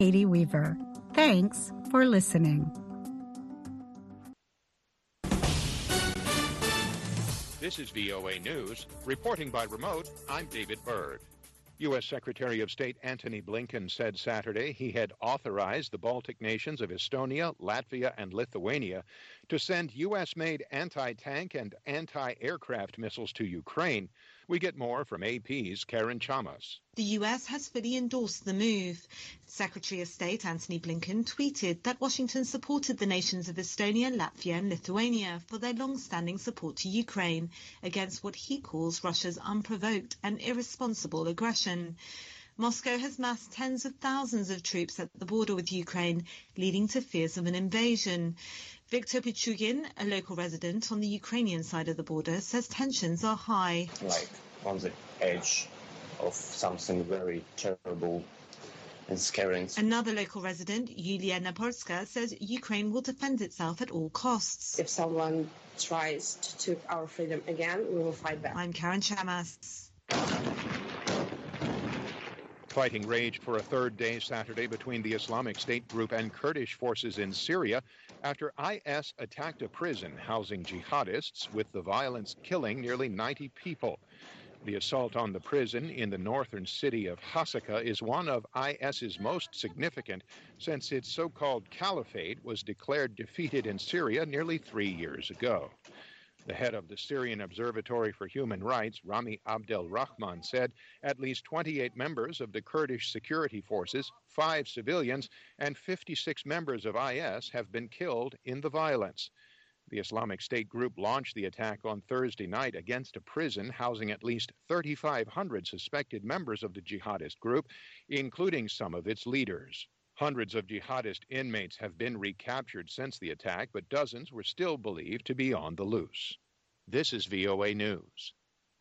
Katie Weaver. Thanks for listening. This is VOA News. Reporting by remote, I'm David Byrd. U.S. Secretary of State Antony Blinken said Saturday he had authorized the Baltic nations of Estonia, Latvia, and Lithuania to send U.S.-made anti-tank and anti-aircraft missiles to Ukraine. We get more from AP's Karen Chamas. The U.S. has fully endorsed the move. Secretary of State Antony Blinken tweeted that Washington supported the nations of Estonia, Latvia and Lithuania for their long-standing support to Ukraine against what he calls Russia's unprovoked and irresponsible aggression. Moscow has massed tens of thousands of troops at the border with Ukraine, leading to fears of an invasion. Viktor Pichugin, a local resident on the Ukrainian side of the border, says tensions are high. Like on the edge of something very terrible and scary. Another local resident, Yulia Naporska, says Ukraine will defend itself at all costs. If someone tries to take our freedom again, we will fight back. I'm Karen Chamas. Fighting raged for a third day Saturday between the Islamic State group and Kurdish forces in Syria after IS attacked a prison housing jihadists, with the violence killing nearly 90 people. The assault on the prison in the northern city of Hasaka is one of IS's most significant since its so-called caliphate was declared defeated in Syria nearly 3 years ago. The head of the Syrian Observatory for Human Rights, Rami Abdel Rahman, said at least 28 members of the Kurdish security forces, 5 civilians, and 56 members of IS have been killed in the violence. The Islamic State group launched the attack on Thursday night against a prison housing at least 3,500 suspected members of the jihadist group, including some of its leaders. Hundreds of jihadist inmates have been recaptured since the attack, but dozens were still believed to be on the loose. This is VOA News.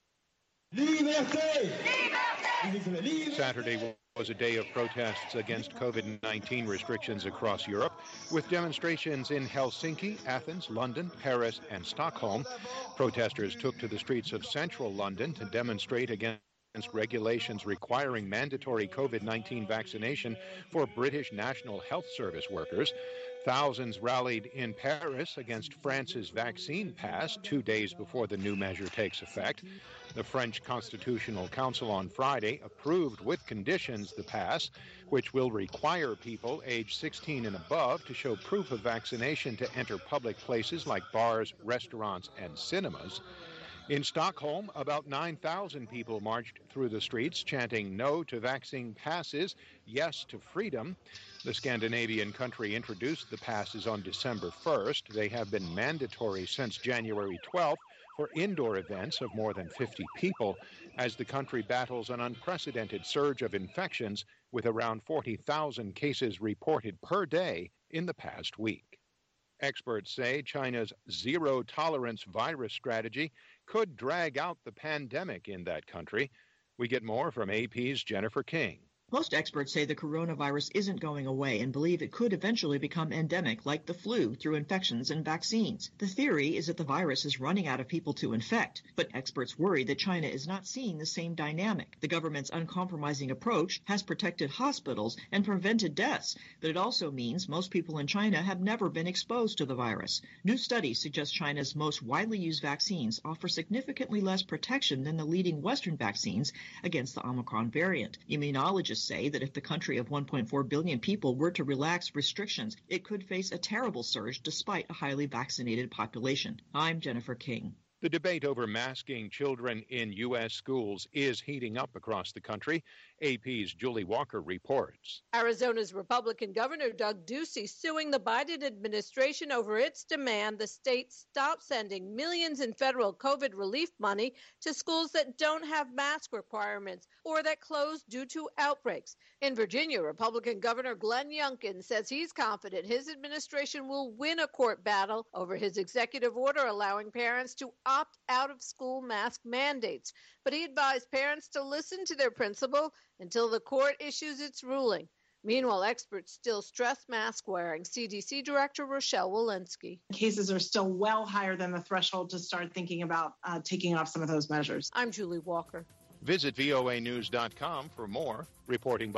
Saturday was a day of protests against COVID-19 restrictions across Europe, with demonstrations in Helsinki, Athens, London, Paris, and Stockholm. Protesters took to the streets of central London to demonstrate against regulations requiring mandatory COVID-19 vaccination for British National Health Service workers. Thousands rallied in Paris against France's vaccine pass 2 days before the new measure takes effect. The French Constitutional Council on Friday approved with conditions the pass, which will require people aged 16 and above to show proof of vaccination to enter public places like bars, restaurants, and cinemas. In Stockholm, about 9,000 people marched through the streets chanting no to vaccine passes, yes to freedom. The Scandinavian country introduced the passes on December 1st. They have been mandatory since January 12th for indoor events of more than 50 people as the country battles an unprecedented surge of infections with around 40,000 cases reported per day in the past week. Experts say China's zero-tolerance virus strategy could drag out the pandemic in that country. We get more from AP's Jennifer King. Most experts say the coronavirus isn't going away and believe it could eventually become endemic like the flu through infections and vaccines. The theory is that the virus is running out of people to infect, but experts worry that China is not seeing the same dynamic. The government's uncompromising approach has protected hospitals and prevented deaths, but it also means most people in China have never been exposed to the virus. New studies suggest China's most widely used vaccines offer significantly less protection than the leading Western vaccines against the Omicron variant. Immunologists say that if the country of 1.4 billion people were to relax restrictions, it could face a terrible surge despite a highly vaccinated population. I'm Jennifer King. The debate over masking children in U.S. schools is heating up across the country. AP's Julie Walker reports. Arizona's Republican Governor Doug Ducey suing the Biden administration over its demand the state stop sending millions in federal COVID relief money to schools that don't have mask requirements or that close due to outbreaks. In Virginia, Republican Governor Glenn Youngkin says he's confident his administration will win a court battle over his executive order allowing parents to opt out of school mask mandates. But he advised parents to listen to their principal until the court issues its ruling. Meanwhile, experts still stress mask wearing. CDC Director Rochelle Walensky. Cases are still well higher than the threshold to start thinking about taking off some of those measures. I'm Julie Walker. Visit voanews.com for more. Reporting by